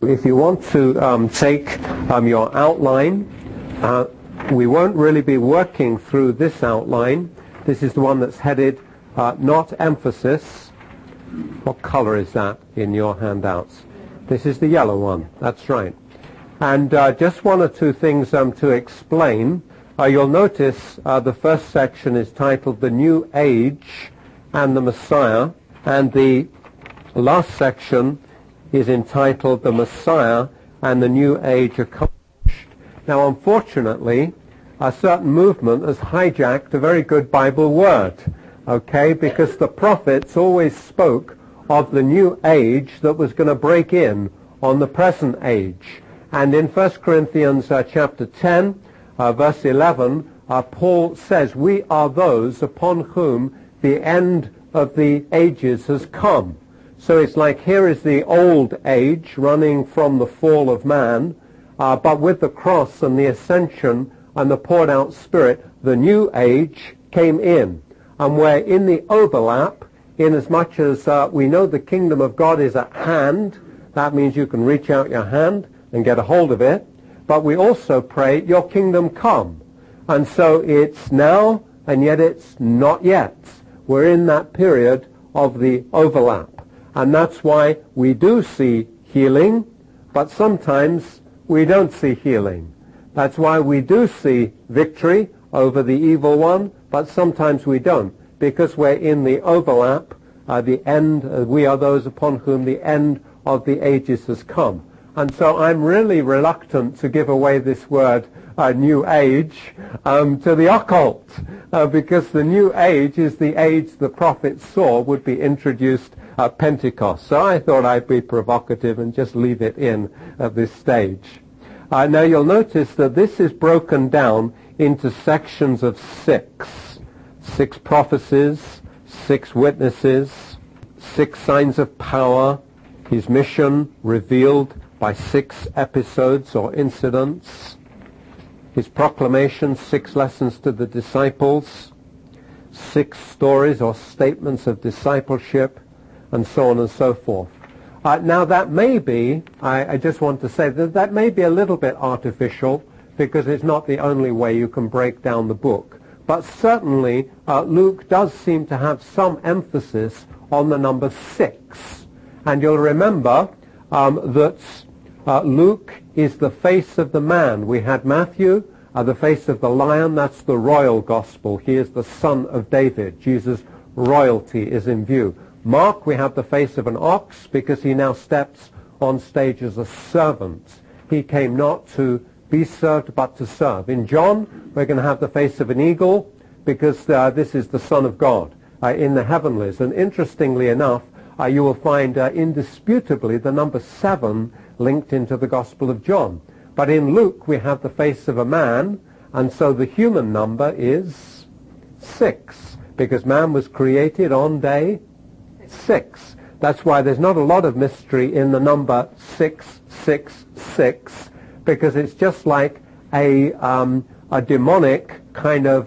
If you want to take your outline, we won't really be working through this outline. This is the one that's headed Not Emphasis. What color is that in your handouts? This is the yellow one. That's right. And just one or two things to explain. You'll notice the first section is titled The New Age and the Messiah, and the last section is entitled The Messiah and the New Age Accomplished. Now, unfortunately, a certain movement has hijacked a very good Bible word, okay, because the prophets always spoke of the new age that was going to break in on the present age. And in 1 Corinthians chapter 10, verse 11, Paul says, we are those upon whom the end of the ages has come. So it's like here is the old age running from the fall of man, but with the cross and the ascension and the poured out Spirit, the new age came in. And we're in the overlap, inasmuch as we know the kingdom of God is at hand. That means you can reach out your hand and get a hold of it. But we also pray, your kingdom come. And so it's now, and yet it's not yet. We're in that period of the overlap. And that's why we do see healing, but sometimes we don't see healing. That's why we do see victory over the evil one, but sometimes we don't, because we're in the overlap, the end, we are those upon whom the end of the ages has come. And so I'm really reluctant to give away this word, new age, to the occult, because the new age is the age the prophets saw would be introduced at Pentecost. So I thought I'd be provocative and just leave it in at this stage. Now you'll notice that this is broken down into sections of six. 6 prophecies, 6 witnesses, 6 signs of power, his mission revealed by 6 episodes or incidents, his proclamation, 6 lessons to the disciples, 6 stories or statements of discipleship, and so on and so forth. Now that may be, I just want to say that may be a little bit artificial, because it's not the only way you can break down the book. But certainly Luke does seem to have some emphasis on the number 6. And you'll remember that Luke is the face of the man. We had Matthew, the face of the lion. That's the royal gospel. He is the son of David. Jesus' royalty is in view. Mark, we have the face of an ox, because he now steps on stage as a servant. He came not to be served, but to serve. In John, we're going to have the face of an eagle, because this is the Son of God in the heavenlies. And interestingly enough, you will find indisputably the number 7 linked into the Gospel of John. But in Luke, we have the face of a man, and so the human number is 6, because man was created on day 6. That's why there's not a lot of mystery in the number 666, because it's just like a demonic kind of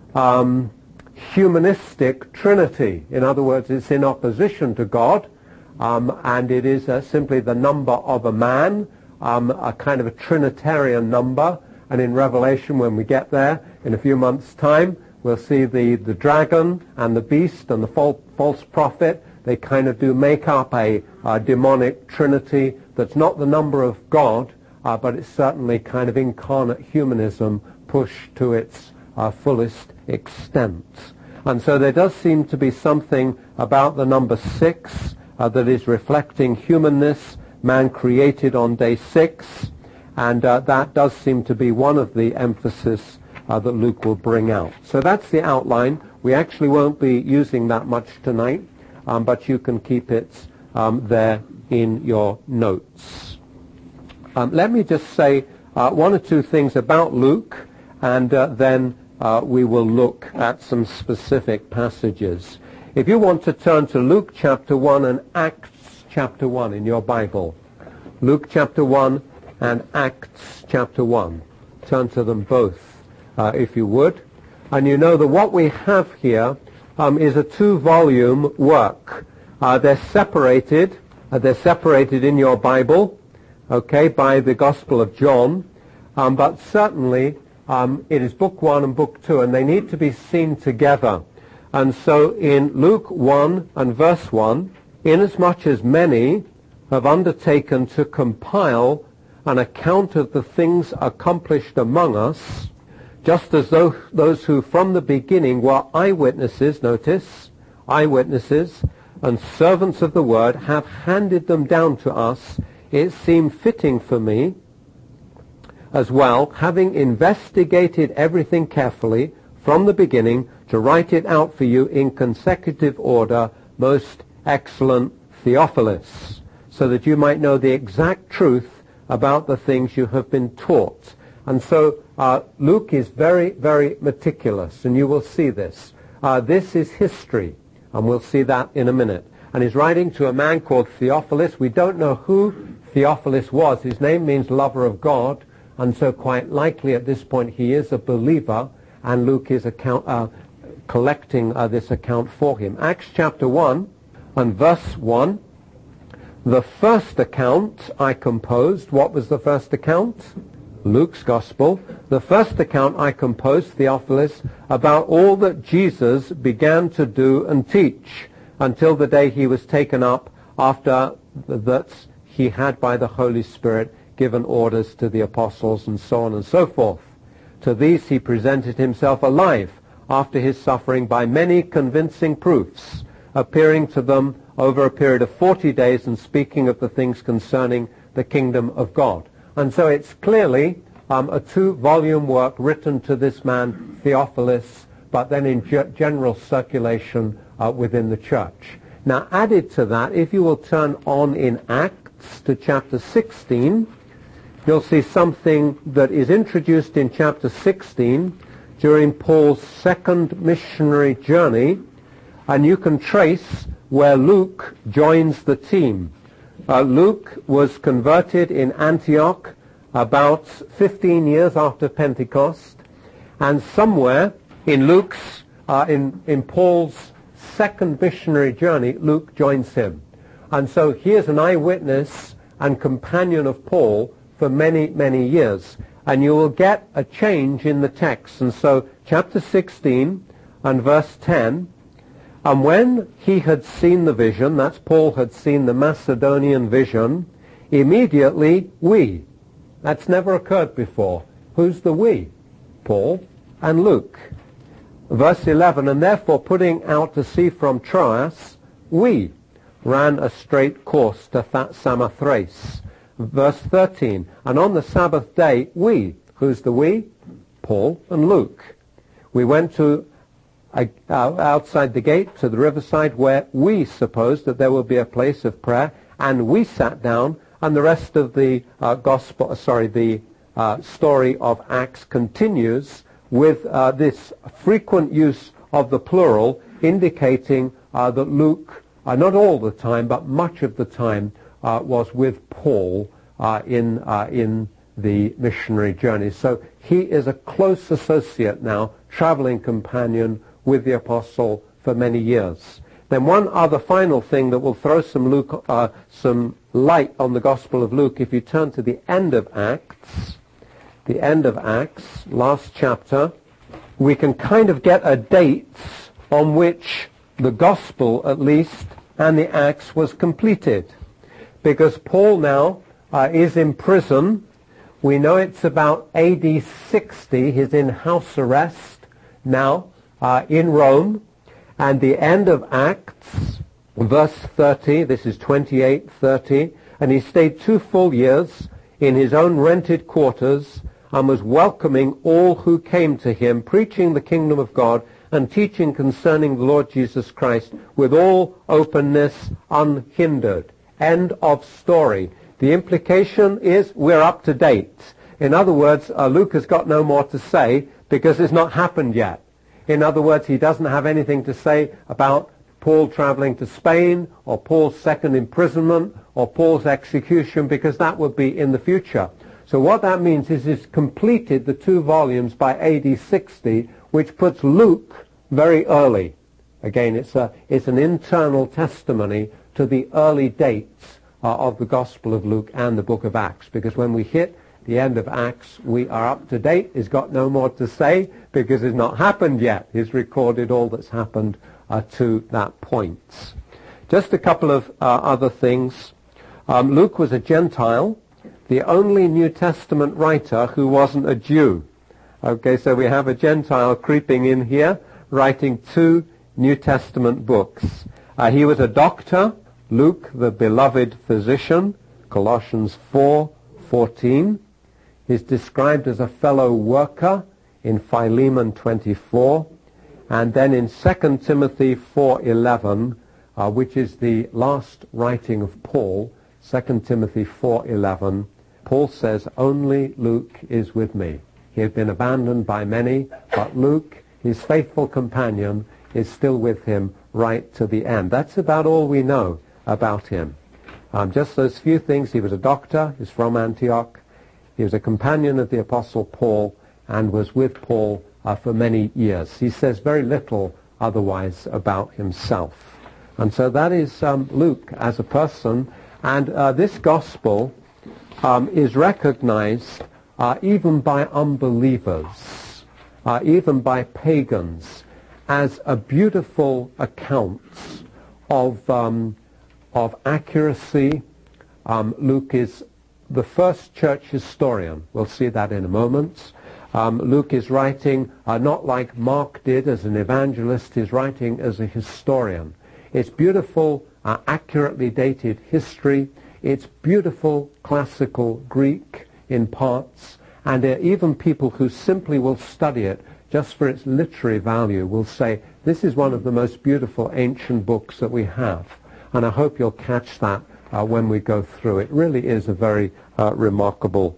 humanistic trinity. In other words, it's in opposition to God, and it is simply the number of a man, a kind of a Trinitarian number. And in Revelation, when we get there in a few months' time, we'll see the dragon and the beast and the false prophet. They kind of do make up a demonic trinity that's not the number of God, but it's certainly kind of incarnate humanism pushed to its fullest extent. And so there does seem to be something about the number 6 that is reflecting humanness, man created on day 6, and that does seem to be one of the emphasis that Luke will bring out. So that's the outline. We actually won't be using that much tonight, but you can keep it there in your notes. Let me just say one or two things about Luke, and then we will look at some specific passages. If you want to turn to Luke chapter 1 and Acts chapter 1 in your Bible, Luke chapter 1 and Acts chapter 1, turn to them both if you would. And you know that what we have here is a 2-volume work. They're separated in your Bible. okay, by the Gospel of John, but certainly it is book 1 and book 2, and they need to be seen together. And so in Luke 1 and verse 1, inasmuch as many have undertaken to compile an account of the things accomplished among us, just as though those who from the beginning were eyewitnesses, notice, eyewitnesses and servants of the word have handed them down to us, it seemed fitting for me as well, having investigated everything carefully from the beginning, to write it out for you in consecutive order, most excellent Theophilus, so that you might know the exact truth about the things you have been taught. And so Luke is very, very meticulous, and you will see this. This is history, and we'll see that in a minute. And he's writing to a man called Theophilus. We don't know who Theophilus was. His name means lover of God, and so quite likely at this point he is a believer, and Luke is collecting this account for him. Acts chapter 1 and verse 1. The first account I composed. What was the first account? Luke's Gospel. The first account I composed, Theophilus, about all that Jesus began to do and teach until the day he was taken up, after that he had by the Holy Spirit given orders to the apostles, and so on and so forth. To these he presented himself alive after his suffering by many convincing proofs, appearing to them over a period of 40 days and speaking of the things concerning the kingdom of God. And so it's clearly a 2-volume work written to this man Theophilus, but then in general circulation within the church. Now added to that, if you will turn on in Acts to chapter 16, you'll see something that is introduced in chapter 16 during Paul's second missionary journey, and you can trace where Luke joins the team. Luke was converted in Antioch about 15 years after Pentecost, and somewhere in Luke's, in Paul's second missionary journey, Luke joins him. And so he is an eyewitness and companion of Paul for many, many years. And you will get a change in the text. And so chapter 16 and verse 10, and when he had seen the vision, that's Paul had seen the Macedonian vision, immediately we. That's never occurred before. Who's the we? Paul and Luke. Verse 11, and therefore putting out to sea from Troas, we ran a straight course to Samothrace. Verse 13, and on the Sabbath day, we. Who's the we? Paul and Luke. We went to outside the gate to the riverside, where we supposed that there would be a place of prayer, and we sat down, and the rest of the story of Acts continues with this frequent use of the plural, indicating that Luke, not all the time, but much of the time, was with Paul in the missionary journey. So he is a close associate now, traveling companion with the apostle for many years. Then one other final thing that will throw some light on the Gospel of Luke, if you turn to the end of Acts, last chapter, we can kind of get a date on which the Gospel, at least, and the Acts was completed. Because Paul now is in prison. We know it's about AD 60. He's in house arrest now in Rome. And the end of Acts, verse 30, this is 28:30, and he stayed 2 full years in his own rented quarters and was welcoming all who came to him, preaching the kingdom of God and teaching concerning the Lord Jesus Christ with all openness, unhindered. End of story. The implication is we're up to date. In other words, Luke has got no more to say because it's not happened yet. In other words, he doesn't have anything to say about Paul traveling to Spain or Paul's second imprisonment or Paul's execution, because that would be in the future. So what that means is he's completed the 2 volumes by AD 60, which puts Luke very early. Again, it's an internal testimony to the early dates of the Gospel of Luke and the book of Acts, because when we hit the end of Acts, we are up to date. He's got no more to say because it's not happened yet. He's recorded all that's happened to that point. Just a couple of other things. Luke was a Gentile, the only New Testament writer who wasn't a Jew. Okay, so we have a Gentile creeping in here, writing 2 New Testament books. He was a doctor, Luke, the beloved physician, Colossians 4:14. He's described as a fellow worker in Philemon 24. And then in 2 Timothy 4:11, which is the last writing of Paul, 2 Timothy 4:11, Paul says, "Only Luke is with me. He had been abandoned by many, but Luke, his faithful companion, is still with him right to the end." That's about all we know about him. Just those few things. He was a doctor. He's from Antioch. He was a companion of the Apostle Paul and was with Paul for many years. He says very little otherwise about himself. And so that is Luke as a person. And this gospel is recognized even by unbelievers, even by pagans, as a beautiful account of accuracy. Luke is the first church historian. We'll see that in a moment. Luke is writing not like Mark did as an evangelist. He's writing as a historian. It's beautiful, accurately dated history. It's beautiful classical Greek in parts. And even people who simply will study it just for its literary value will say, this is one of the most beautiful ancient books that we have. And I hope you'll catch that when we go through. It really is a very remarkable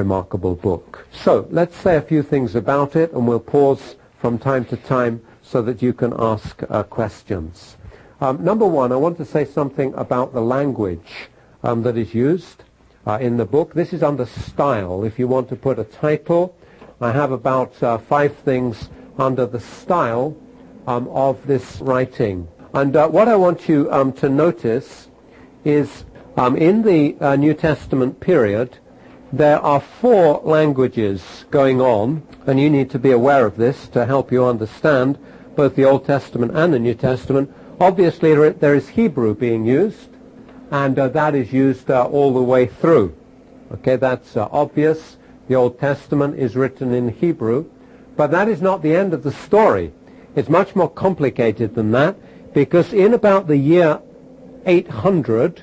book. So let's say a few things about it, and we'll pause from time to time so that you can ask questions. Number one, I want to say something about the language that is used in the book. This is under style. If you want to put a title, I have about 5 things under the style of this writing. And what I want you to notice is in the New Testament period, there are 4 languages going on, and you need to be aware of this to help you understand both the Old Testament and the New Testament. Obviously, there is Hebrew being used, and that is used all the way through. Okay, that's obvious. The Old Testament is written in Hebrew, but that is not the end of the story. It's much more complicated than that, because in about the year 800,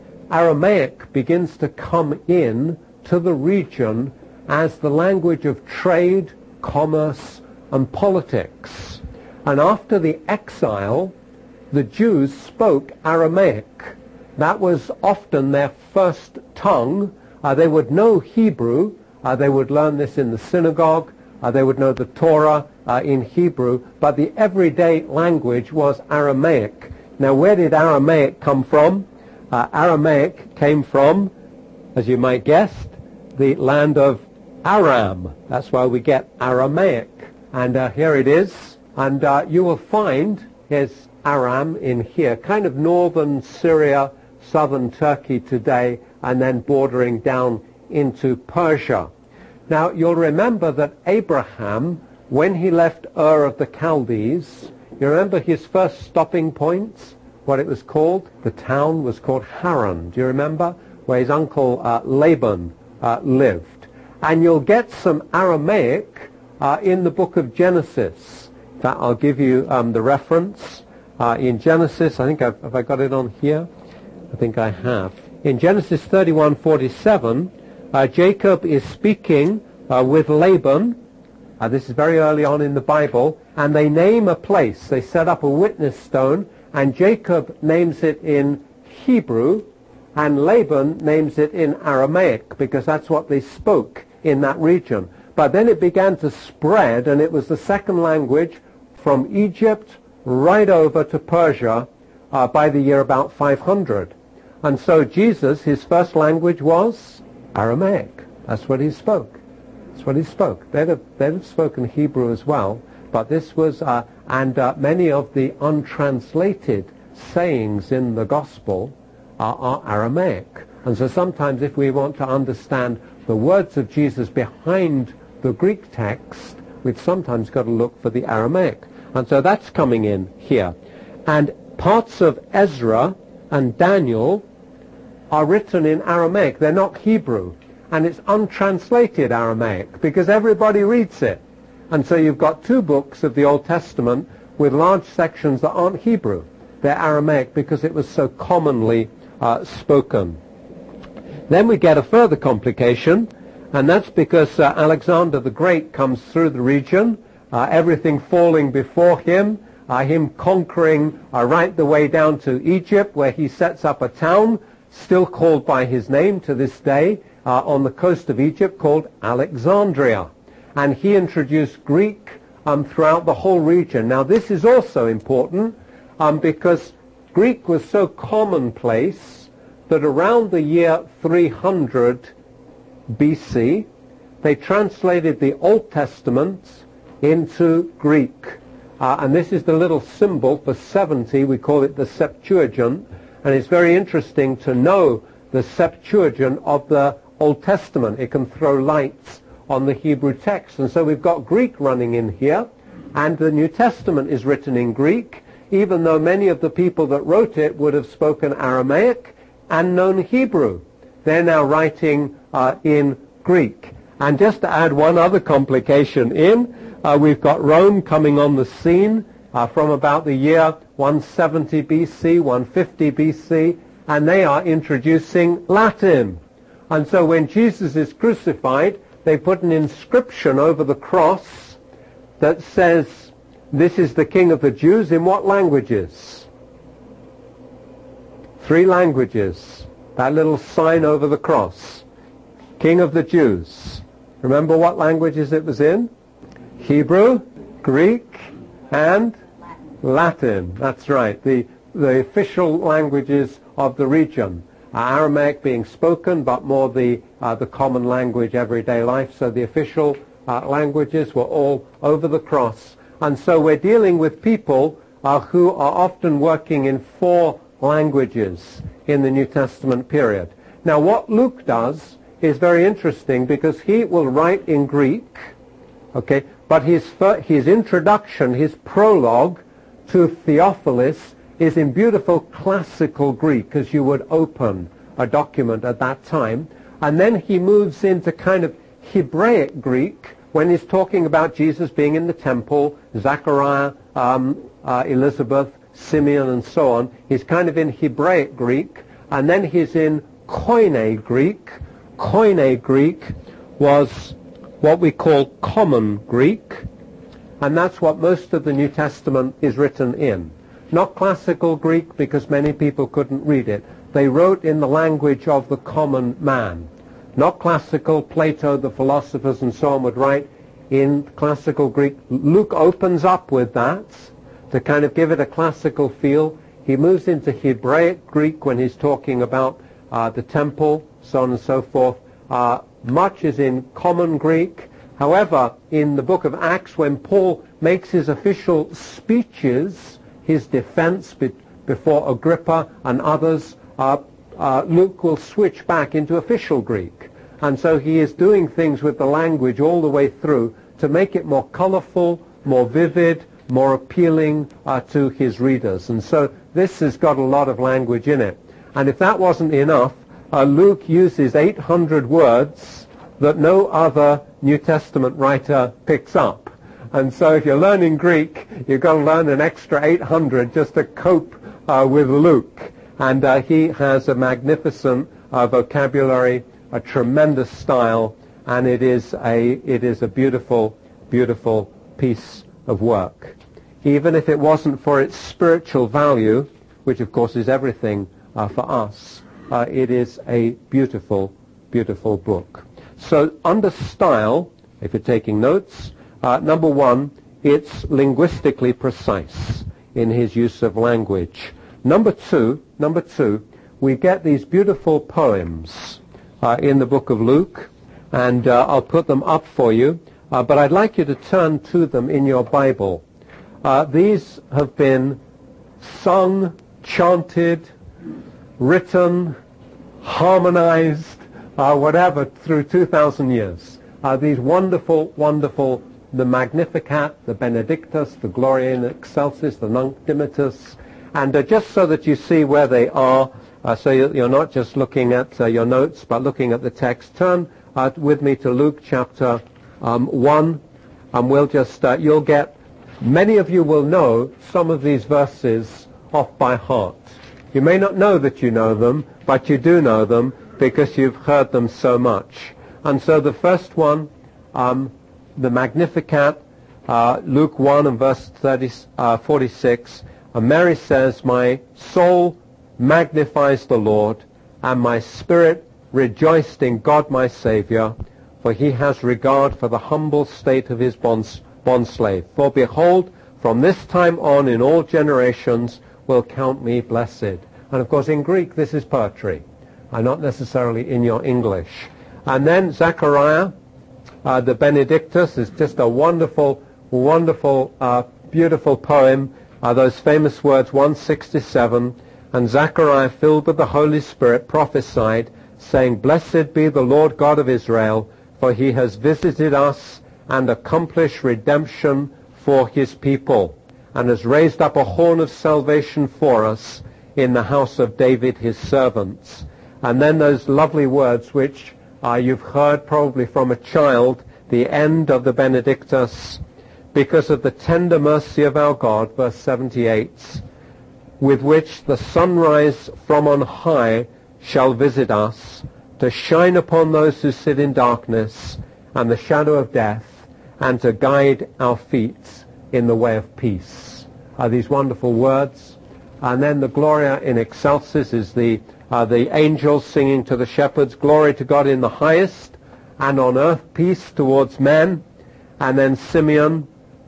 Aramaic begins to come in to the region as the language of trade, commerce, and politics. And after the exile, the Jews spoke Aramaic. That was often their first tongue. They would know Hebrew. They would learn this in the synagogue. They would know the Torah in Hebrew. But the everyday language was Aramaic. Now, where did Aramaic come from? Aramaic came from, as you might guess, the land of Aram. That's why we get Aramaic. And here it is. And you will find, here's Aram in here, kind of northern Syria, southern Turkey today, and then bordering down into Persia. Now, you'll remember that Abraham, when he left Ur of the Chaldees, you remember his first stopping points, what it was called? The town was called Haran. Do you remember? Where his uncle Laban lived. And you'll get some Aramaic in the book of Genesis. In fact, I'll give you the reference. In Genesis, I think have I got it on here? I think I have. In Genesis 31:47, Jacob is speaking with Laban. This is very early on in the Bible, and they name a place. They set up a witness stone, and Jacob names it in Hebrew, and Laban names it in Aramaic, because that's what they spoke in that region. But then it began to spread, and it was the second language from Egypt right over to Persia by the year about 500. And so Jesus, his first language was Aramaic. That's what he spoke. That's what he spoke. They'd have spoken Hebrew as well, but this was, and many of the untranslated sayings in the gospel are Aramaic. And so sometimes if we want to understand the words of Jesus behind the Greek text, we've sometimes got to look for the Aramaic. And so that's coming in here. And parts of Ezra and Daniel are written in Aramaic. They're not Hebrew. And it's untranslated Aramaic because everybody reads it. And so you've got two books of the Old Testament with large sections that aren't Hebrew. They're Aramaic because it was so commonly spoken. Then we get a further complication, and that's because Alexander the Great comes through the region, everything falling before him, him conquering right the way down to Egypt, where he sets up a town still called by his name to this day on the coast of Egypt called Alexandria. And he introduced Greek throughout the whole region. Now this is also important because Greek was so commonplace that around the year 300 BC, they translated the Old Testament into Greek. And this is the little symbol for 70. We call it the Septuagint. And it's very interesting to know the Septuagint of the Old Testament. It can throw lights on the Hebrew text. And so we've got Greek running in here. And the New Testament is written in Greek, even though many of the people that wrote it would have spoken Aramaic and known Hebrew. They're now writing in Greek. And just to add one other complication in, we've got Rome coming on the scene from about the year 170 BC, 150 BC, and they are introducing Latin. And so when Jesus is crucified, they put an inscription over the cross that says, "This is the King of the Jews," in what languages? 3 languages. That little sign over the cross. King of the Jews. Remember what languages it was in? Hebrew, Greek, and Latin. That's right. The official languages of the region. Aramaic being spoken, but more the common language, everyday life. So the official languages were all over the cross. And so we're dealing with people who are often working in 4 languages in the New Testament period. Now what Luke does is very interesting because he will write in Greek, okay, but his introduction, his prologue to Theophilus is in beautiful classical Greek, as you would open a document at that time. And then he moves into kind of Hebraic Greek when he's talking about Jesus being in the temple, Zechariah, Elizabeth, Simeon, and so on. He's kind of in Hebraic Greek, and then he's in Koine Greek. Koine Greek was what we call common Greek, and that's what most of the New Testament is written in. Not classical Greek, because many people couldn't read it. They wrote in the language of the common man. Not classical. Plato, the philosophers, and so on would write in classical Greek. Luke opens up with that to kind of give it a classical feel. He moves into Hebraic Greek when he's talking about the temple, so on and so forth. Much is in common Greek. However, in the book of Acts, when Paul makes his official speeches, his defense before Agrippa and others, Luke will switch back into official Greek. And so he is doing things with the language all the way through to make it more colorful, more vivid, more appealing to his readers. And so this has got a lot of language in it. And if that wasn't enough, Luke uses 800 words that no other New Testament writer picks up. And so if you're learning Greek, you've got to learn an extra 800 just to cope with Luke. And he has a magnificent vocabulary, a tremendous style, and it is a beautiful, beautiful piece of work. Even if it wasn't for its spiritual value, which of course is everything for us, it is a beautiful, beautiful book. So under style, if you're taking notes, number 1, it's linguistically precise in his use of language. Number two, we get these beautiful poems in the book of Luke, and I'll put them up for you, but I'd like you to turn to them in your Bible. These have been sung, chanted, written, harmonized, whatever, through 2,000 years. These wonderful, wonderful, the Magnificat, the Benedictus, the Gloria in Excelsis, the Nunc Dimittis, and just so that you see where they are, so you're not just looking at your notes, but looking at the text, turn with me to Luke chapter 1, and we'll just, you'll get, many of you will know some of these verses off by heart. You may not know that you know them, but you do know them because you've heard them so much. And so the first one, the Magnificat, Luke 1 and verse 46, Mary says, "My soul magnifies the Lord, and my spirit rejoiced in God my Saviour, for he has regard for the humble state of his bondslave. For behold, from this time on in all generations will count me blessed." And of course in Greek this is poetry, not necessarily in your English. And then Zechariah, the Benedictus, is just a wonderful, wonderful, beautiful poem. Those famous words, 167, "And Zechariah, filled with the Holy Spirit, prophesied, saying, Blessed be the Lord God of Israel, for he has visited us and accomplished redemption for his people, and has raised up a horn of salvation for us in the house of David his servants." And then those lovely words which you've heard probably from a child, the end of the Benedictus, "Because of the tender mercy of our God," verse 78, "with which the sunrise from on high shall visit us, to shine upon those who sit in darkness and the shadow of death, and to guide our feet in the way of peace." These wonderful words. And then the Gloria in Excelsis is the angels singing to the shepherds, "Glory to God in the highest, and on earth peace towards men." And then Simeon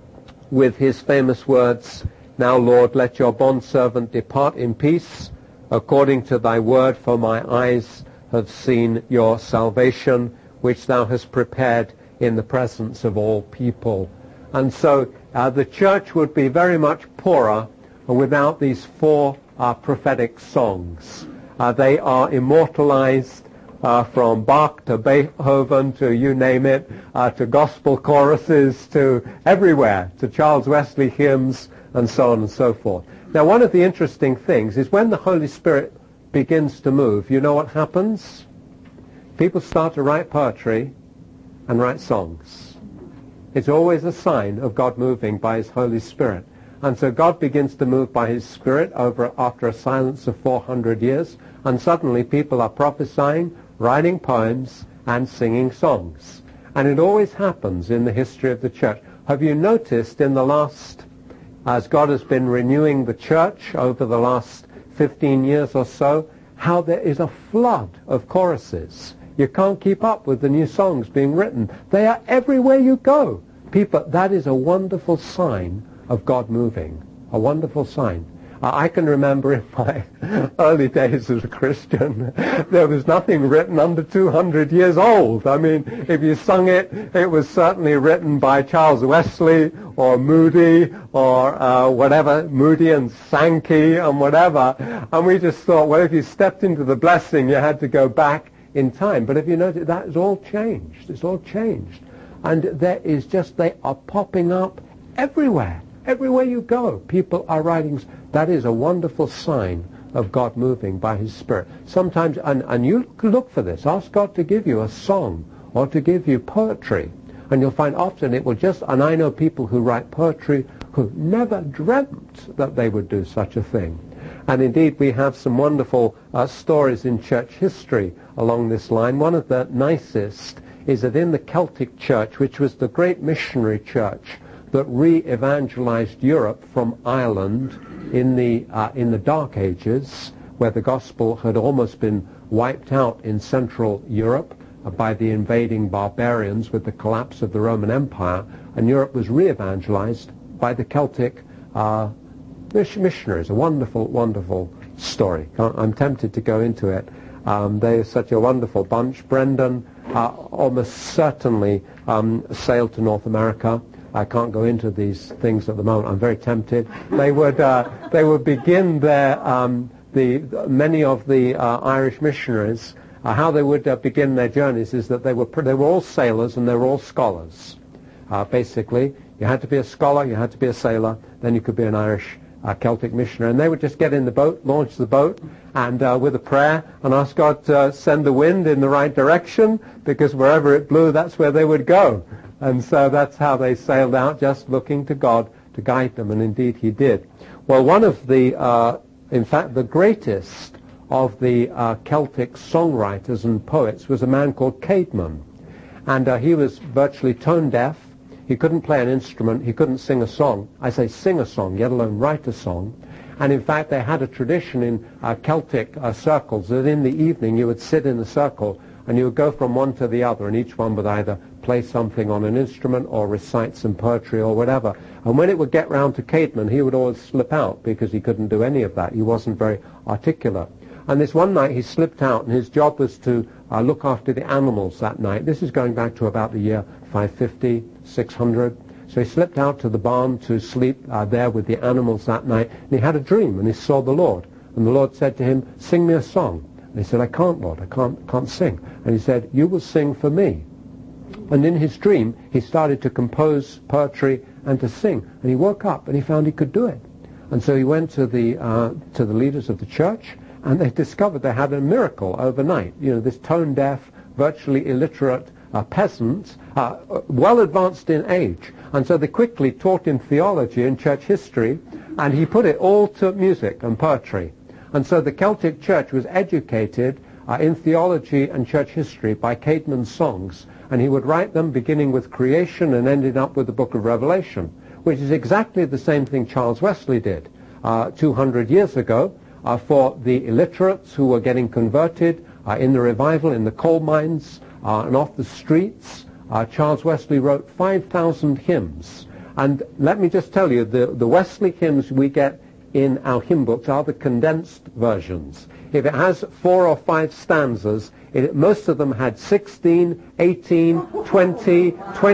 with his famous words, "Now, Lord, let your bondservant depart in peace, according to thy word, for my eyes have seen your salvation, which thou hast prepared in the presence of all people." And so the church would be very much poorer without these four prophetic songs. They are immortalized from Bach to Beethoven to you name it, to gospel choruses, to everywhere, to Charles Wesley hymns, and so on and so forth. Now, one of the interesting things is when the Holy Spirit begins to move, you know what happens? People start to write poetry and write songs. It's always a sign of God moving by his Holy Spirit. And so God begins to move by his Spirit after a silence of 400 years, and suddenly people are prophesying, writing poems, and singing songs. And it always happens in the history of the church. Have you noticed in the last, as God has been renewing the church over the last 15 years or so, how there is a flood of choruses? You can't keep up with the new songs being written. They are everywhere you go. People, that is a wonderful sign of God moving, a wonderful sign. I can remember in my early days as a Christian, there was nothing written under 200 years old. I mean, if you sung it, it was certainly written by Charles Wesley or Moody or whatever, Moody and Sankey and whatever. And we just thought, well, if you stepped into the blessing, you had to go back in time. But if you notice, that has all changed. It's all changed. And there is just, they are popping up everywhere. Everywhere you go, people are writing. That is a wonderful sign of God moving by his Spirit. Sometimes, and you look for this, ask God to give you a song or to give you poetry. And you'll find often it will just, and I know people who write poetry who never dreamt that they would do such a thing. And indeed, we have some wonderful stories in church history along this line. One of the nicest is that in the Celtic Church, which was the great missionary church that re-evangelized Europe from Ireland in the Dark Ages, where the gospel had almost been wiped out in Central Europe by the invading barbarians with the collapse of the Roman Empire, and Europe was re-evangelized by the Celtic missionaries. A wonderful, wonderful story. I'm tempted to go into it. They are such a wonderful bunch. Brendan almost certainly sailed to North America. I can't go into these things at the moment. I'm very tempted. They would begin their many of the Irish missionaries, how they would begin their journeys is that they were all sailors and they were all scholars. Basically, you had to be a scholar, you had to be a sailor, then you could be an Irish Celtic missionary. And they would just get in the boat, launch the boat, and with a prayer, and ask God to send the wind in the right direction, because wherever it blew, that's where they would go. And so that's how they sailed out, just looking to God to guide them, and indeed he did. Well, one of the, in fact, the greatest of the Celtic songwriters and poets was a man called Caedmon. And he was virtually tone deaf. He couldn't play an instrument. He couldn't sing a song. I say sing a song, let alone write a song. And in fact, they had a tradition in Celtic circles that in the evening you would sit in a circle and you would go from one to the other, and each one would either play something on an instrument or recite some poetry or whatever. And when it would get round to Caedmon, he would always slip out because he couldn't do any of that. He wasn't very articulate. And this one night he slipped out, and his job was to look after the animals that night. This is going back to about the year 550, 600. So he slipped out to the barn to sleep there with the animals that night, and he had a dream, and he saw the Lord. And the Lord said to him, "Sing me a song." And he said, "I can't, Lord, I can't sing." And he said, "You will sing for me." And in his dream, he started to compose poetry and to sing. And he woke up, and he found he could do it. And so he went to the leaders of the church, and they discovered they had a miracle overnight. You know, this tone-deaf, virtually illiterate peasant, well advanced in age. And so they quickly taught him theology and church history, and he put it all to music and poetry. And so the Celtic church was educated in theology and church history by Caedmon's songs, and he would write them beginning with creation and ending up with the book of Revelation, which is exactly the same thing Charles Wesley did 200 years ago. For the illiterates who were getting converted in the revival in the coal mines and off the streets, Charles Wesley wrote 5,000 hymns. And let me just tell you, the Wesley hymns we get in our hymn books are the condensed versions. If it has 4 or 5 stanzas, most of them had 16, 18, 20,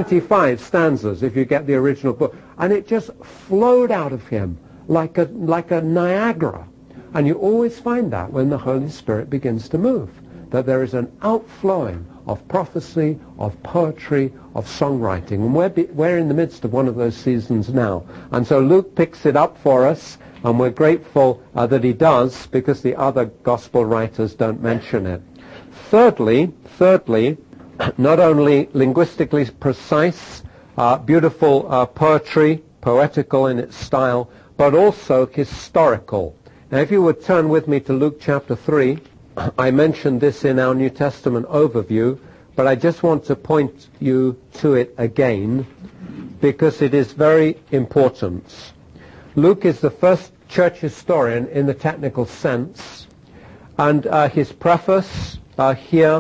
25 stanzas if you get the original book. And it just flowed out of him like a Niagara. And you always find that when the Holy Spirit begins to move, that there is an outflowing of prophecy, of poetry, of songwriting. And we're in the midst of one of those seasons now. And so Luke picks it up for us, and we're grateful that he does, because the other gospel writers don't mention it. Thirdly, not only linguistically precise, beautiful poetry, poetical in its style, but also historical. Now, if you would turn with me to Luke chapter 3, I mentioned this in our New Testament overview, but I just want to point you to it again because it is very important. Luke is the first church historian in the technical sense, and his preface here,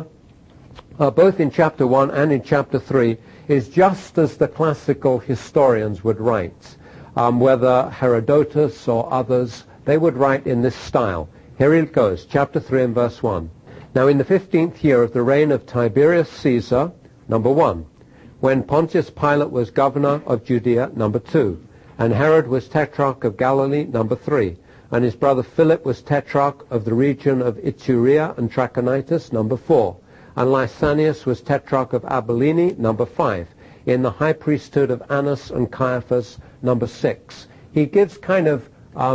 both in chapter 1 and in chapter 3, is just as the classical historians would write, whether Herodotus or others. They would write in this style. Here it goes, chapter 3 and verse 1. Now in the 15th year of the reign of Tiberius Caesar, number 1, when Pontius Pilate was governor of Judea, number 2, and Herod was tetrarch of Galilee, number 3, and his brother Philip was tetrarch of the region of Iturea and Trachonitis, number 4, and Lysanias was tetrarch of Abilene, number 5, in the high priesthood of Annas and Caiaphas, number 6. He gives kind of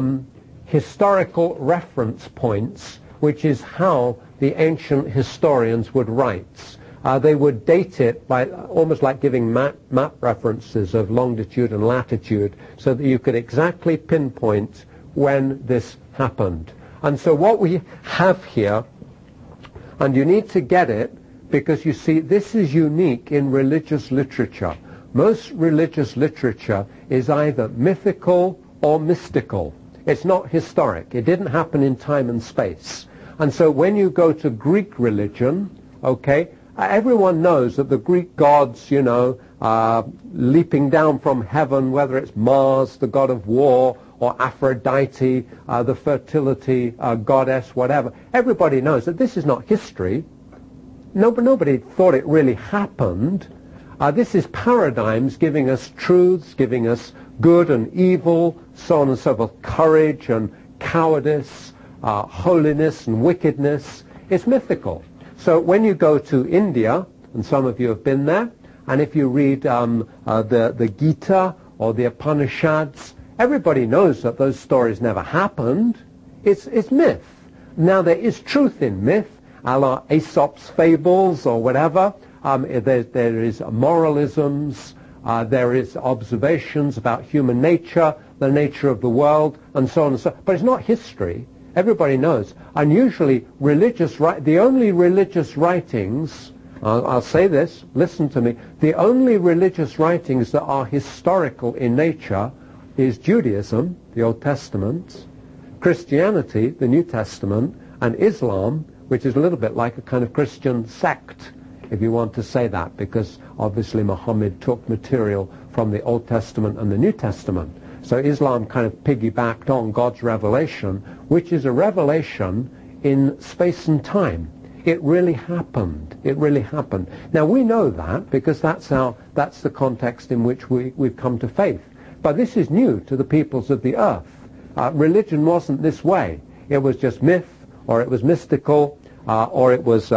historical reference points, which is how the ancient historians would write. They would date it by almost like giving map references of longitude and latitude so that you could exactly pinpoint when this happened. And so what we have here, and you need to get it because you see this is unique in religious literature. Most religious literature is either mythical or mystical. It's not historic. It didn't happen in time and space. And so when you go to Greek religion, okay, everyone knows that the Greek gods, you know, leaping down from heaven, whether it's Mars, the god of war, or Aphrodite, the fertility goddess, whatever. Everybody knows that this is not history. Nobody thought it really happened. This is paradigms giving us truths, giving us good and evil, so on and so forth, courage and cowardice, holiness and wickedness. It's mythical. So when you go to India, and some of you have been there, and if you read the Gita or the Upanishads, everybody knows that those stories never happened. It's myth. Now, there is truth in myth, a la Aesop's fables or whatever. There is moralisms, there is observations about human nature, the nature of the world, and so on and so on. But it's not history. Everybody knows. And usually the only religious writings, I'll say this, listen to me, the only religious writings that are historical in nature is Judaism, the Old Testament, Christianity, the New Testament, and Islam, which is a little bit like a kind of Christian sect, if you want to say that, because obviously Muhammad took material from the Old Testament and the New Testament. So Islam kind of piggybacked on God's revelation, which is a revelation in space and time. It really happened. It really happened. Now we know that because that's the context in which we've come to faith. But this is new to the peoples of the earth. Religion wasn't this way. It was just myth, or it was mystical, or it was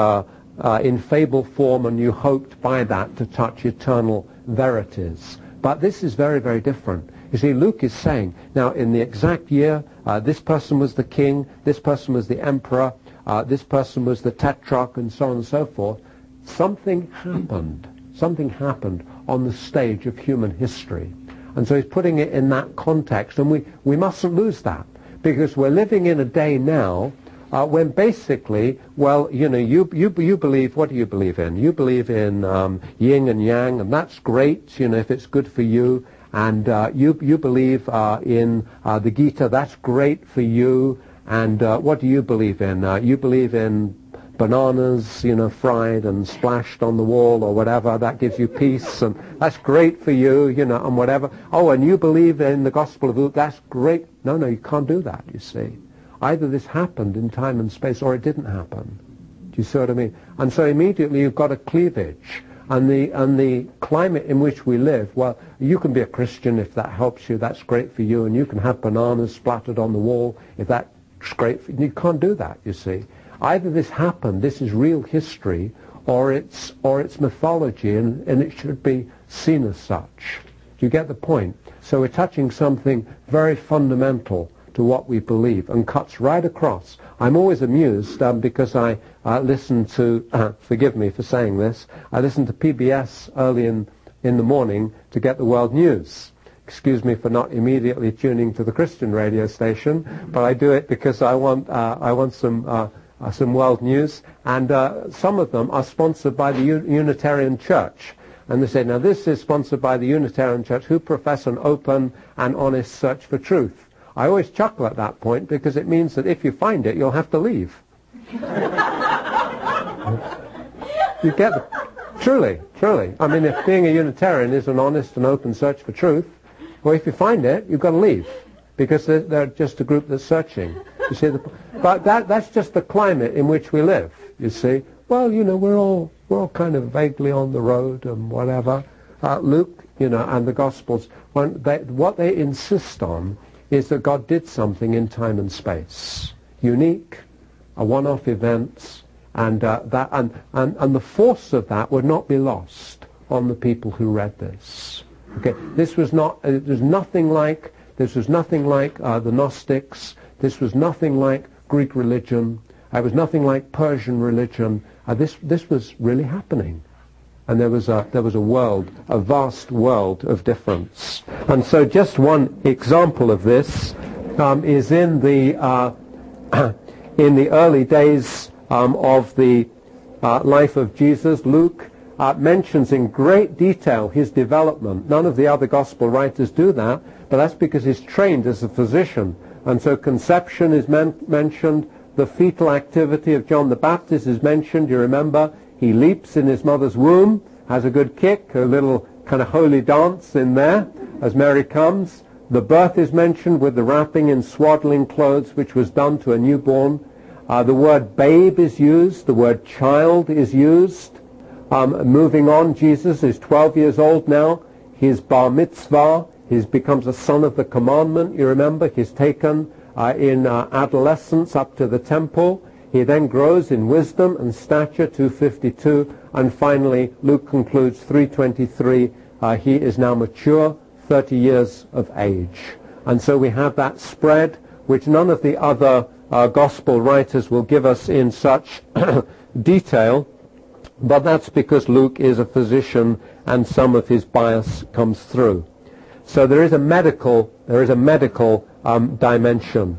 in fable form, and you hoped by that to touch eternal verities. But this is very, very different. You see, Luke is saying, now in the exact year, this person was the king, this person was the emperor, this person was the tetrarch, and so on and so forth. Something happened. Something happened on the stage of human history. And so he's putting it in that context, and we mustn't lose that, because we're living in a day now when basically, well, you know, you believe, what do you believe in? You believe in yin and yang, and that's great, you know, if it's good for you. And you believe in the Gita, that's great for you. And what do you believe in? You believe in bananas, you know, fried and splashed on the wall or whatever. That gives you peace, and that's great for you, you know, and whatever. Oh, and you believe in the Gospel of Luke, that's great. No, you can't do that, you see. Either this happened in time and space or it didn't happen. Do you see what I mean? And so immediately you've got a cleavage. And the climate in which we live, well, you can be a Christian if that helps you, that's great for you, and you can have bananas splattered on the wall if that's great for you. You can't do that, you see. Either this happened, this is real history, or it's mythology, and it should be seen as such. Do you get the point? So we're touching something very fundamental to what we believe, and cuts right across. I'm always amused because I listen to, forgive me for saying this, I listen to PBS early in the morning to get the world news. Excuse me for not immediately tuning to the Christian radio station, but I do it because I want some world news, and some of them are sponsored by the Unitarian Church. And they say, now this is sponsored by the Unitarian Church, who profess an open and honest search for truth. I always chuckle at that point because it means that if you find it, you'll have to leave. You get it? Truly. I mean, if being a Unitarian is an honest and open search for truth, well, if you find it, you've got to leave because they're just a group that's searching. You see, but that's just the climate in which we live. You see, well, you know, we're all kind of vaguely on the road and whatever. Luke, you know, and the Gospels, what they insist on is that God did something in time and space, unique, a one-off event, and the force of that would not be lost on the people who read this. Okay, this was nothing like the Gnostics. This was nothing like Greek religion. It was nothing like Persian religion. This was really happening. And there was a vast world of difference. And so just one example of this is in the early days of the life of Jesus. Luke mentions in great detail his development. None of the other gospel writers do that, but that's because he's trained as a physician. And so conception is mentioned, the fetal activity of John the Baptist is mentioned, you remember. He leaps in his mother's womb, has a good kick, a little kind of holy dance in there as Mary comes. The birth is mentioned with the wrapping in swaddling clothes, which was done to a newborn. The word babe is used, the word child is used. Moving on, Jesus is 12 years old now. His bar mitzvah, he becomes a son of the commandment, you remember. He's taken in adolescence up to the temple. He then grows in wisdom and stature, 252, and finally Luke concludes 323, he is now mature, 30 years of age. And so we have that spread, which none of the other gospel writers will give us in such detail, but that's because Luke is a physician and some of his bias comes through. So there is a medical dimension.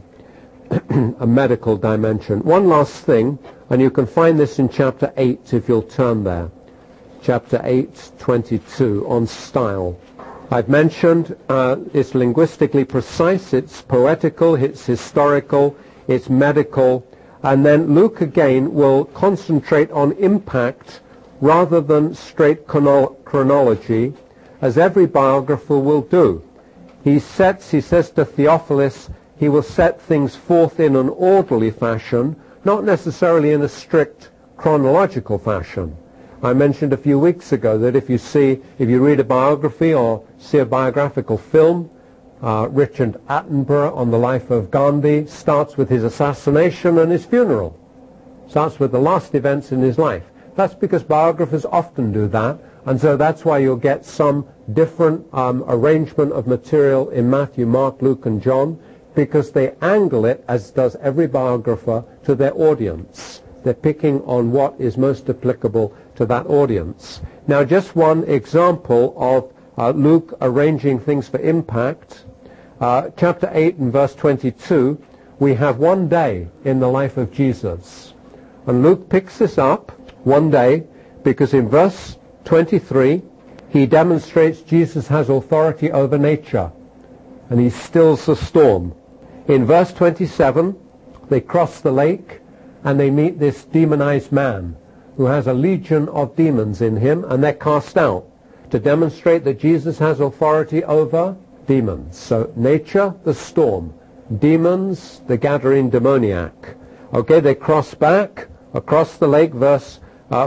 A medical dimension. One last thing, and you can find this in chapter 8 if you'll turn there. Chapter 8, 22, on style. I've mentioned it's linguistically precise, it's poetical, it's historical, it's medical, and then Luke again will concentrate on impact rather than straight chronology, as every biographer will do. He says to Theophilus, he will set things forth in an orderly fashion, not necessarily in a strict chronological fashion. I mentioned a few weeks ago that if you read a biography or see a biographical film, Richard Attenborough on the life of Gandhi starts with his assassination and his funeral. Starts with the last events in his life. That's because biographers often do that, and so that's why you'll get some different arrangement of material in Matthew, Mark, Luke, and John, because they angle it, as does every biographer, to their audience. They're picking on what is most applicable to that audience. Now, just one example of Luke arranging things for impact. Chapter 8 and verse 22, we have one day in the life of Jesus. And Luke picks this up, one day, because in verse 23, he demonstrates Jesus has authority over nature, and he stills the storm. In verse 27, they cross the lake, and they meet this demonized man who has a legion of demons in him, and they're cast out to demonstrate that Jesus has authority over demons. So nature, the storm. Demons, the Gadarene demoniac. Okay, they cross back across the lake, verse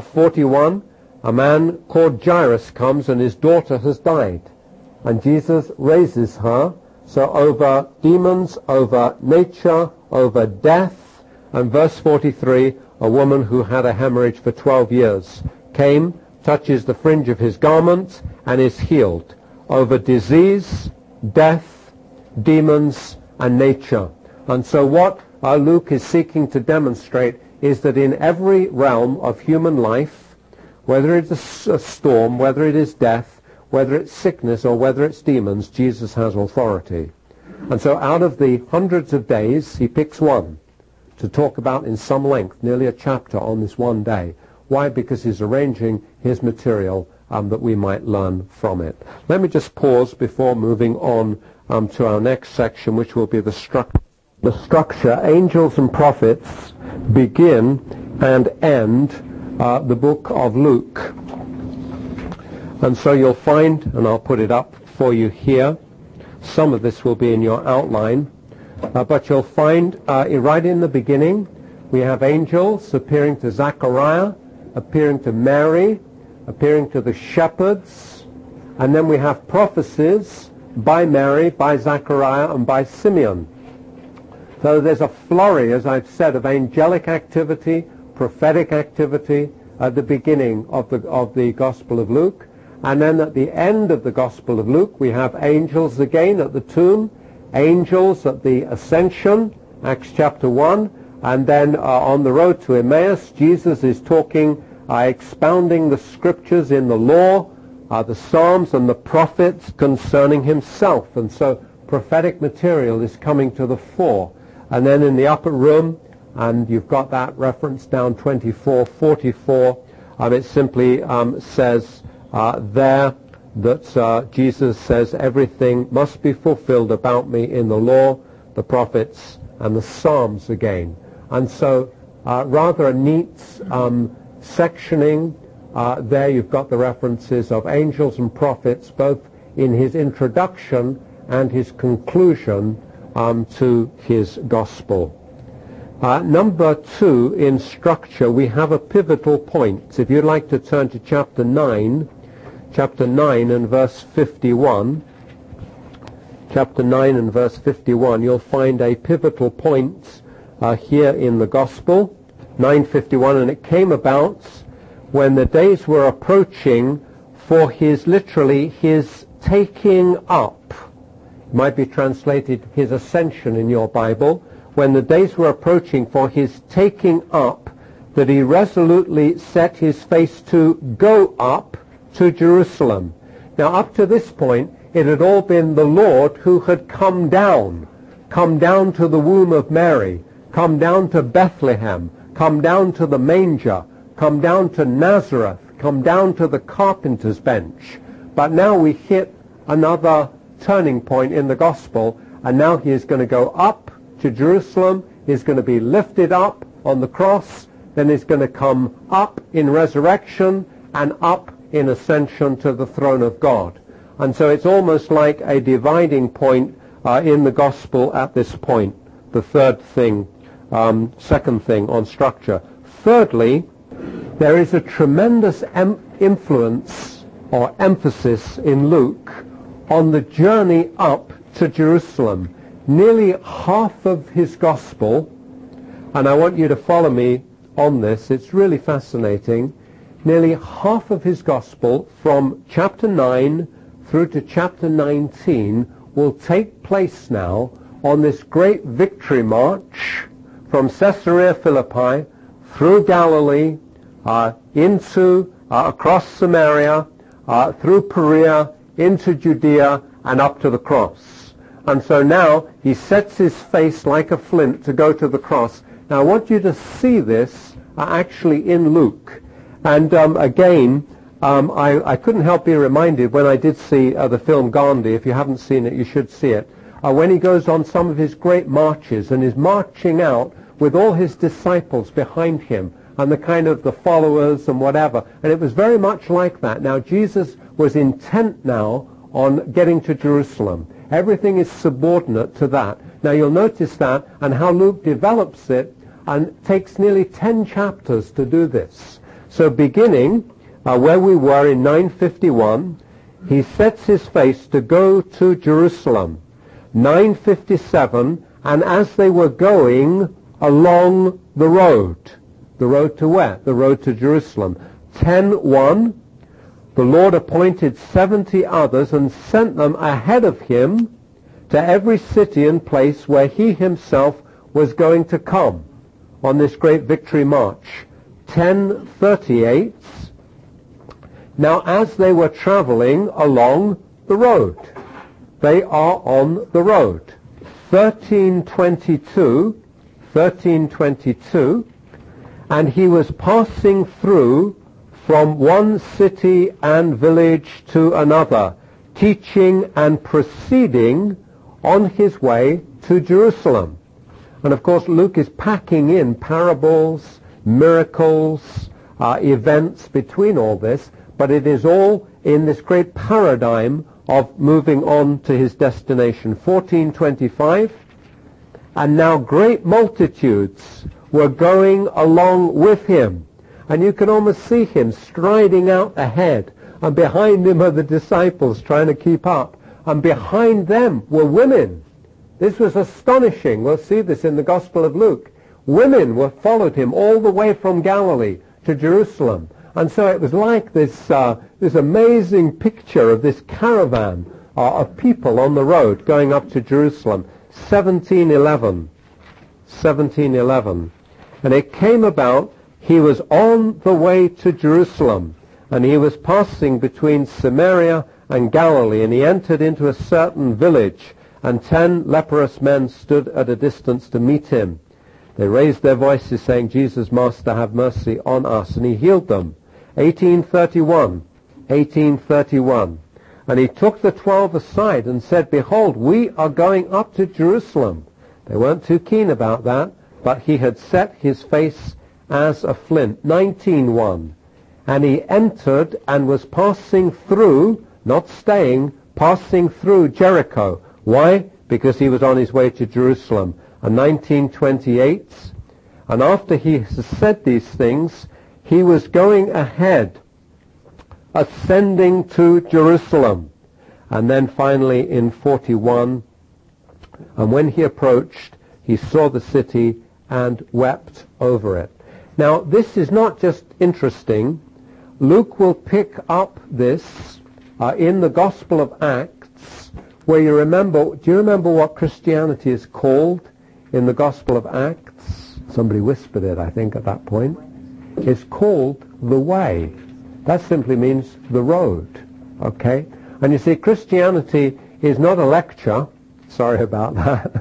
41. A man called Jairus comes, and his daughter has died. And Jesus raises her. So over demons, over nature, over death, and verse 43, a woman who had a hemorrhage for 12 years came, touches the fringe of his garment, and is healed. Over disease, death, demons, and nature. And so what Luke is seeking to demonstrate is that in every realm of human life, whether it's a storm, whether it is death, whether it's sickness or whether it's demons, Jesus has authority. And so out of the hundreds of days, he picks one to talk about in some length, nearly a chapter on this one day. Why? Because he's arranging his material that we might learn from it. Let me just pause before moving on to our next section, which will be the structure. The structure, angels and prophets, begin and end the book of Luke. And so you'll find, and I'll put it up for you here, some of this will be in your outline, but you'll find right in the beginning we have angels appearing to Zechariah, appearing to Mary, appearing to the shepherds, and then we have prophecies by Mary, by Zechariah, and by Simeon. So there's a flurry, as I've said, of angelic activity, prophetic activity at the beginning of the Gospel of Luke. And then at the end of the Gospel of Luke, we have angels again at the tomb, angels at the ascension, Acts chapter 1, and then on the road to Emmaus, Jesus is talking, expounding the scriptures in the law, the Psalms and the prophets concerning himself. And so prophetic material is coming to the fore. And then in the upper room, and you've got that reference down 24:44, it simply says there that Jesus says everything must be fulfilled about me in the law, the prophets, and the Psalms again. And so rather a neat sectioning. There you've got the references of angels and prophets, both in his introduction and his conclusion to his gospel. Number 2, in structure, we have a pivotal point. If you'd like to turn to chapter 9 and verse 51, chapter 9 and verse 51, you'll find a pivotal point here in the Gospel, 9:51, and it came about when the days were approaching for his taking up. It might be translated his ascension in your Bible. When the days were approaching for his taking up, that he resolutely set his face to go up to Jerusalem. Now up to this point, it had all been the Lord who had come down to the womb of Mary, come down to Bethlehem, come down to the manger, come down to Nazareth, come down to the carpenter's bench. But now we hit another turning point in the gospel, and now he is going to go up to Jerusalem, he's going to be lifted up on the cross, then he's going to come up in resurrection and up in ascension to the throne of God. And so it's almost like a dividing point in the gospel at this point. The third thing, second thing on structure. Thirdly, there is a tremendous influence or emphasis in Luke on the journey up to Jerusalem. Nearly half of his gospel, and I want you to follow me on this, it's really fascinating, nearly half of his gospel from chapter 9 through to chapter 19 will take place now on this great victory march from Caesarea Philippi through Galilee, across Samaria, through Perea, into Judea, and up to the cross. And so now he sets his face like a flint to go to the cross. Now I want you to see this actually in Luke. And again, I couldn't help being reminded when I did see the film Gandhi. If you haven't seen it, you should see it. When he goes on some of his great marches and is marching out with all his disciples behind him and the followers and whatever. And it was very much like that. Now Jesus was intent now on getting to Jerusalem. Everything is subordinate to that. Now you'll notice that and how Luke develops it and takes nearly 10 chapters to do this. So beginning where we were in 9:51, he sets his face to go to Jerusalem. 9:57, and as they were going along the road to where? The road to Jerusalem. 10:1, the Lord appointed 70 others and sent them ahead of him to every city and place where he himself was going to come on this great victory march. 10:38, now as they were traveling along the road, they are on the road. 13:22, and he was passing through from one city and village to another, teaching and proceeding on his way to Jerusalem. And of course Luke is packing in parables, miracles, events between all this, but it is all in this great paradigm of moving on to his destination. 14:25, and now great multitudes were going along with him. And you can almost see him striding out ahead, and behind him are the disciples trying to keep up, and behind them were women. This was astonishing. We'll see this in the Gospel of Luke. Women followed him all the way from Galilee to Jerusalem. And so it was like this amazing picture of this caravan of people on the road going up to Jerusalem. 17:11. And it came about, he was on the way to Jerusalem, and he was passing between Samaria and Galilee, and he entered into a certain village, and 10 leprous men stood at a distance to meet him. They raised their voices, saying, Jesus, Master, have mercy on us. And he healed them. 18:31. And he took the 12 aside and said, Behold, we are going up to Jerusalem. They weren't too keen about that, but he had set his face as a flint. 19:1. And he entered and was passing through, not staying, passing through Jericho. Why? Because he was on his way to Jerusalem. And 19:28, and after he said these things, he was going ahead, ascending to Jerusalem. And then finally in 41, and when he approached, he saw the city and wept over it. Now, this is not just interesting. Luke will pick up this in the Gospel of Acts, where do you remember what Christianity is called in the Gospel of Acts? Somebody whispered it, I think, at that point. It's called the way. That simply means the road, okay? And you see, Christianity is not a lecture. Sorry about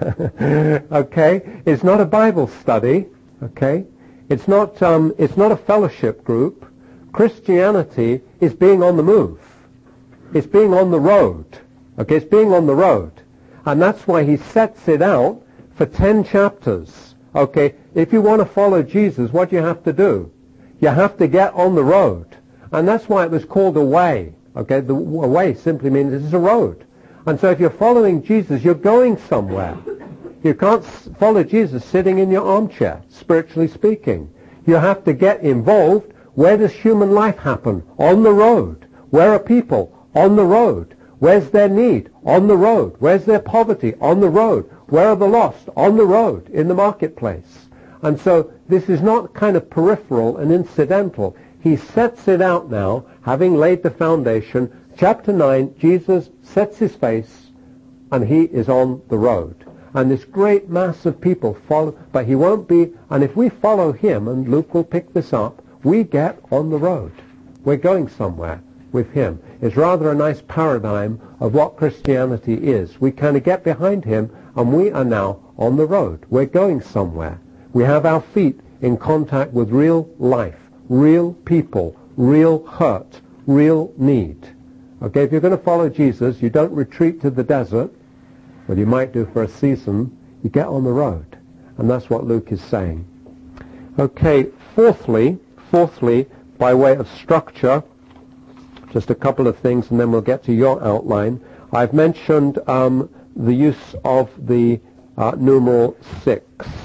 that. Okay? It's not a Bible study, okay? It's not a fellowship group. Christianity is being on the move. It's being on the road. Okay? It's being on the road. And that's why he sets it out for 10 chapters. Okay? If you want to follow Jesus, what do you have to do? You have to get on the road. And that's why it was called a way. Okay? The way simply means it's a road. And so if you're following Jesus, you're going somewhere. You can't follow Jesus sitting in your armchair, spiritually speaking. You have to get involved. Where does human life happen? On the road. Where are people? On the road. Where's their need? On the road. Where's their poverty? On the road. Where are the lost? On the road, in the marketplace. And so this is not kind of peripheral and incidental. He sets it out now, having laid the foundation. Chapter 9, Jesus sets his face, and he is on the road. And this great mass of people follow, but he won't be, and if we follow him, and Luke will pick this up, we get on the road. We're going somewhere with him. It's rather a nice paradigm of what Christianity is. We kind of get behind him, and we are now on the road. We're going somewhere. We have our feet in contact with real life, real people, real hurt, real need. Okay, if you're going to follow Jesus, you don't retreat to the desert, well, you might do for a season. You get on the road. And that's what Luke is saying. Okay, fourthly, by way of structure, just a couple of things, and then we'll get to your outline. I've mentioned the use of the numeral 6.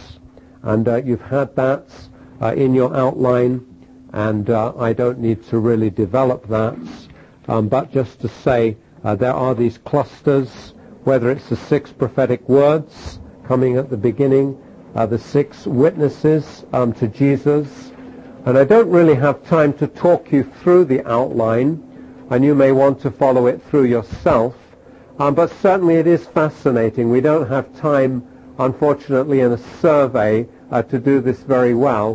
And you've had that in your outline, and I don't need to really develop that. But just to say, there are these clusters, whether it's the 6 prophetic words coming at the beginning, the 6 witnesses to Jesus. And I don't really have time to talk you through the outline, and you may want to follow it through yourself. But certainly it is fascinating. We don't have time, unfortunately, in a survey to do this very well.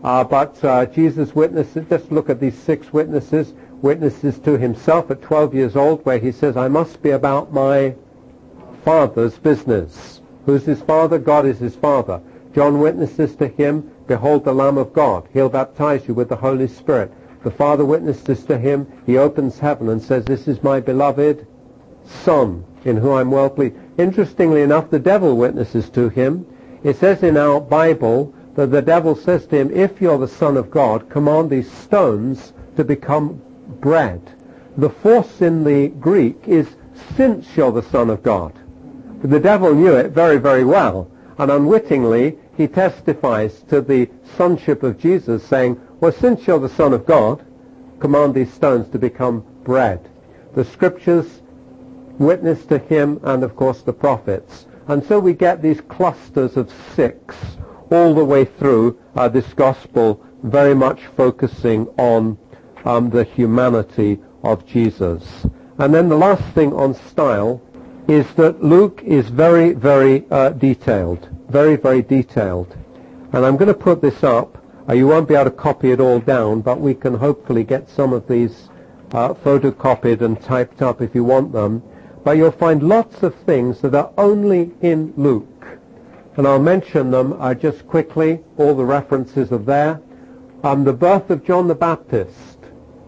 But Jesus' witnesses, just look at these 6 witnesses to himself at 12 years old, where he says, I must be about my Father's business. Who's his Father? God is his Father. John witnesses to him, behold the Lamb of God. He'll baptize you with the Holy Spirit. The Father witnesses to him. He opens heaven and says, this is my beloved Son, in whom I'm well pleased. Interestingly enough, the devil witnesses to him. It says in our Bible that the devil says to him, if you're the Son of God, command these stones to become bread. The force in the Greek is, since you're the Son of God. The devil knew it very, very well, and unwittingly he testifies to the sonship of Jesus, saying, well, since you're the Son of God, command these stones to become bread. The Scriptures witness to him, and of course the prophets. And so we get these clusters of 6 all the way through this gospel, very much focusing on the humanity of Jesus. And then the last thing on style is that Luke is very, very detailed. Very, very detailed. And I'm going to put this up. You won't be able to copy it all down, but we can hopefully get some of these photocopied and typed up if you want them. But you'll find lots of things that are only in Luke. And I'll mention them just quickly. All the references are there. The birth of John the Baptist,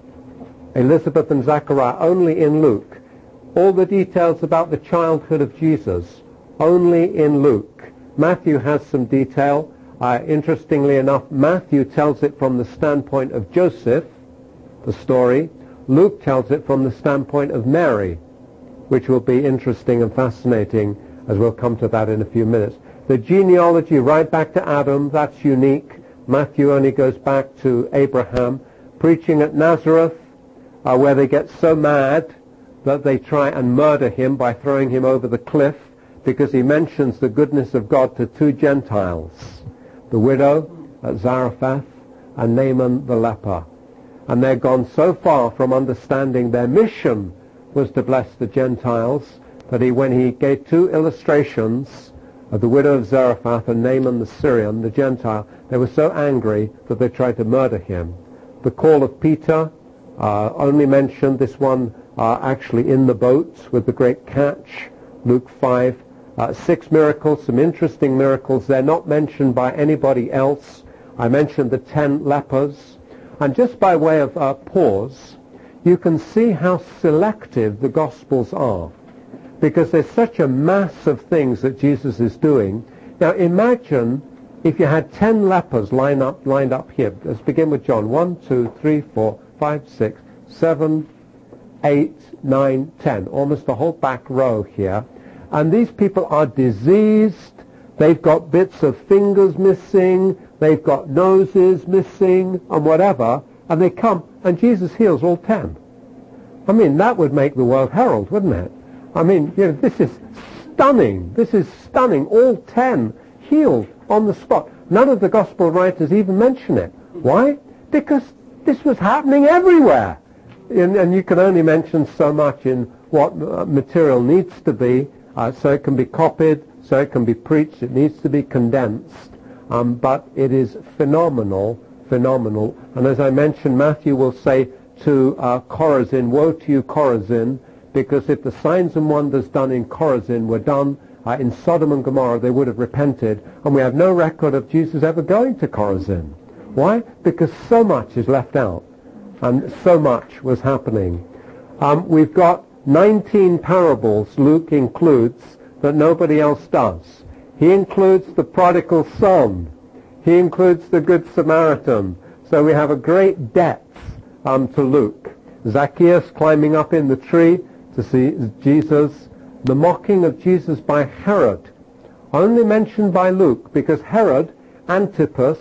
Elizabeth and Zechariah, only in Luke. All the details about the childhood of Jesus, only in Luke. Matthew has some detail. Interestingly enough, Matthew tells it from the standpoint of Joseph, the story. Luke tells it from the standpoint of Mary, which will be interesting and fascinating, as we'll come to that in a few minutes. The genealogy right back to Adam, that's unique. Matthew only goes back to Abraham. Preaching at Nazareth, where they get so mad that they try and murder him by throwing him over the cliff because he mentions the goodness of God to two Gentiles, the widow at Zarephath and Naaman the leper. And they're gone so far from understanding their mission was to bless the Gentiles that when he gave two illustrations of the widow of Zarephath and Naaman the Syrian, the Gentile, they were so angry that they tried to murder him. The call of Peter only mentioned, this one actually in the boat with the great catch, Luke 5. 6 miracles, some interesting miracles. They're not mentioned by anybody else. I mentioned the 10 lepers. And just by way of pause, you can see how selective the Gospels are, because there's such a mass of things that Jesus is doing. Now imagine if you had 10 lepers lined up here. Let's begin with John. 1, 2, 3, 4, 5, 6, 7, 8, 9, 10. Almost the whole back row here. And these people are diseased. They've got bits of fingers missing. They've got noses missing and whatever. And they come and Jesus heals all 10. I mean, that would make the World Herald, wouldn't it? I mean, this is stunning. This is stunning. All 10 healed on the spot. None of the gospel writers even mention it. Why? Because this was happening everywhere. And you can only mention so much in what material needs to be, so it can be copied, so it can be preached. It needs to be condensed. But it is phenomenal. And as I mentioned, Matthew will say to Chorazin, woe to you, Chorazin, because if the signs and wonders done in Chorazin were done in Sodom and Gomorrah, they would have repented. And we have no record of Jesus ever going to Chorazin. Why? Because so much is left out. And so much was happening. We've got 19 parables Luke includes that nobody else does. He includes the prodigal son. He includes the Good Samaritan. So we have a great depth to Luke. Zacchaeus climbing up in the tree to see Jesus. The mocking of Jesus by Herod, only mentioned by Luke because Herod Antipas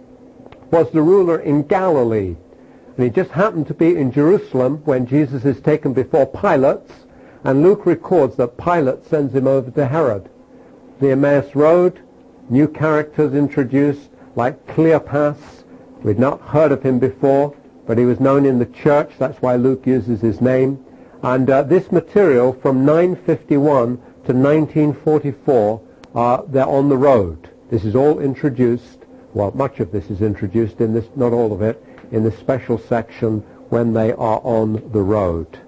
was the ruler in Galilee. And he just happened to be in Jerusalem when Jesus is taken before Pilate, and Luke records that Pilate sends him over to Herod. The Emmaus Road, new characters introduced, like Cleopas. We'd not heard of him before, but he was known in the church. That's why Luke uses his name. And this material from 951 to 1944, they're on the road. This is all introduced, well, much of this is introduced in this, not all of it, in this special section when they are on the road.